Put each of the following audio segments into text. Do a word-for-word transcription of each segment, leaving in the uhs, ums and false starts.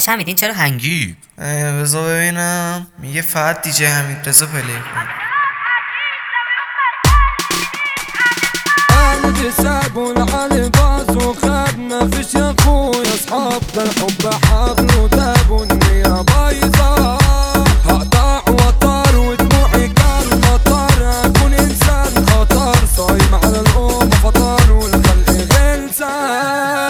حمیدین چرا هنگی؟ بذار ببینم. میگه فقط دیجی حمید رضا پلی کن. سابون على باص وخدنا فيش يا اخويا اصحاب الحب حاضر وتابوا النية بايظة هقطع وطار ودموعي كان مطر اكون انسان خطر صايم على الام فطار والخلق غلسة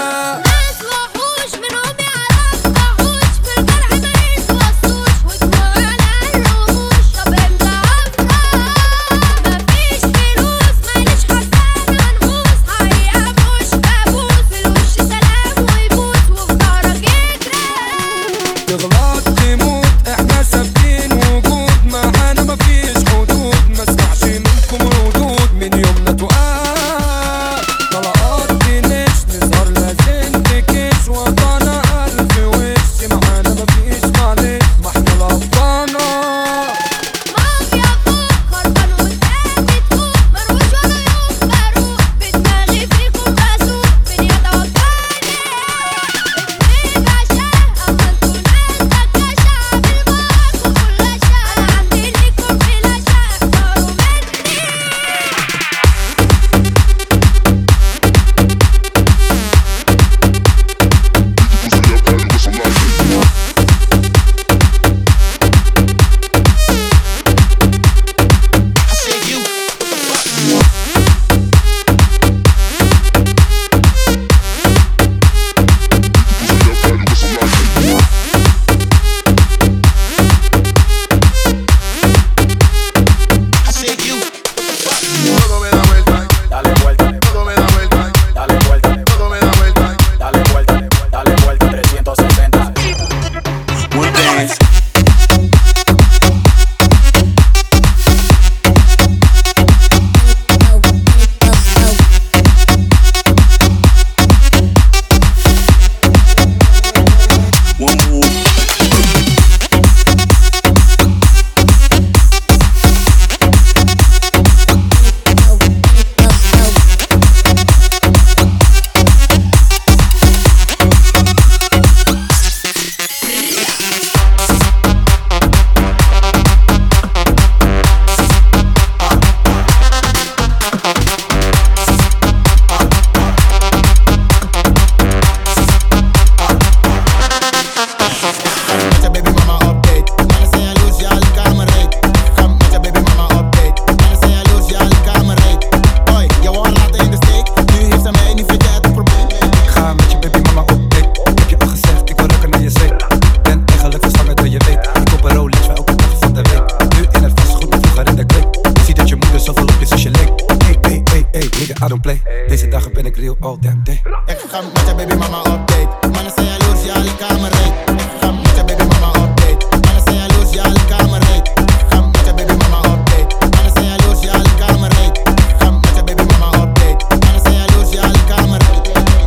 I don't play. Deze dagen ben ik real all damn day. Ik ga met je baby mama update. Mannen zijn jaloers, ja, alle kamer reed. Ik ga met je baby mama update. Mannen zijn jaloers, ja, alle kamer reed. Ik ga met je baby mama update. Mannen zijn jaloers, ja, alle kamer reed. Ik ga met je baby mama update. Mannen zijn jaloers, ja, alle kamer reed.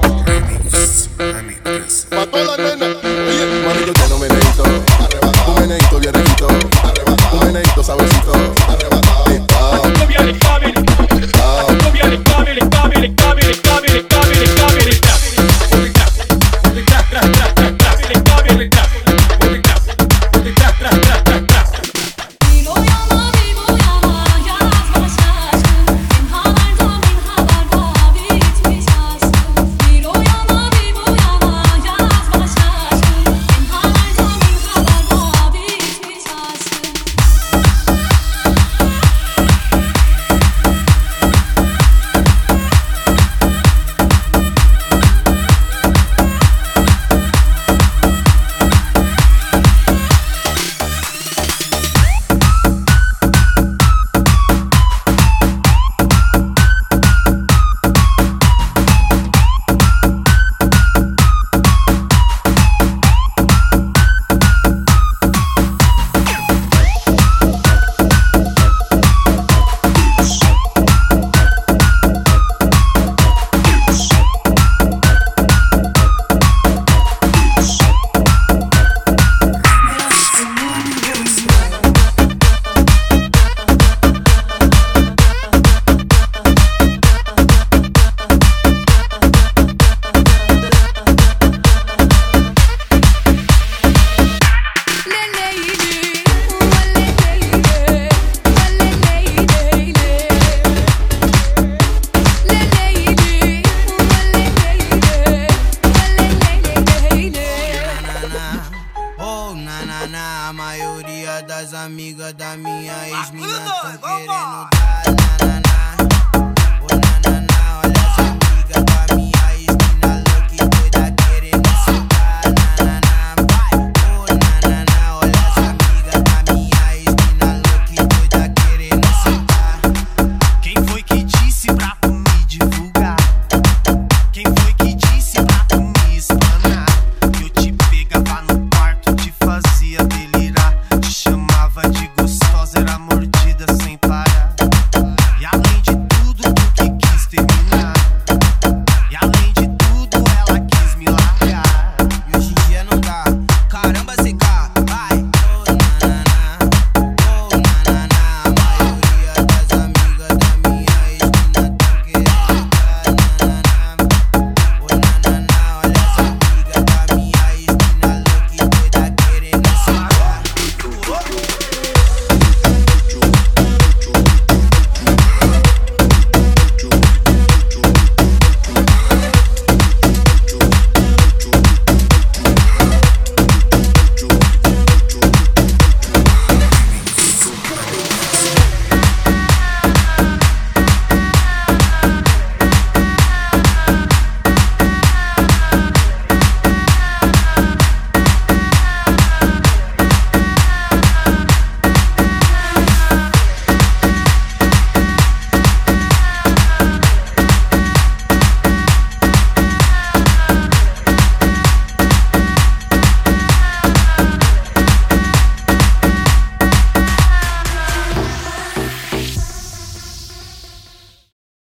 Pa' todas las nenas. Oye, mami, yo te no meneito. Un meneito bien riquito. Un meneito sabrosito. estão querendo dar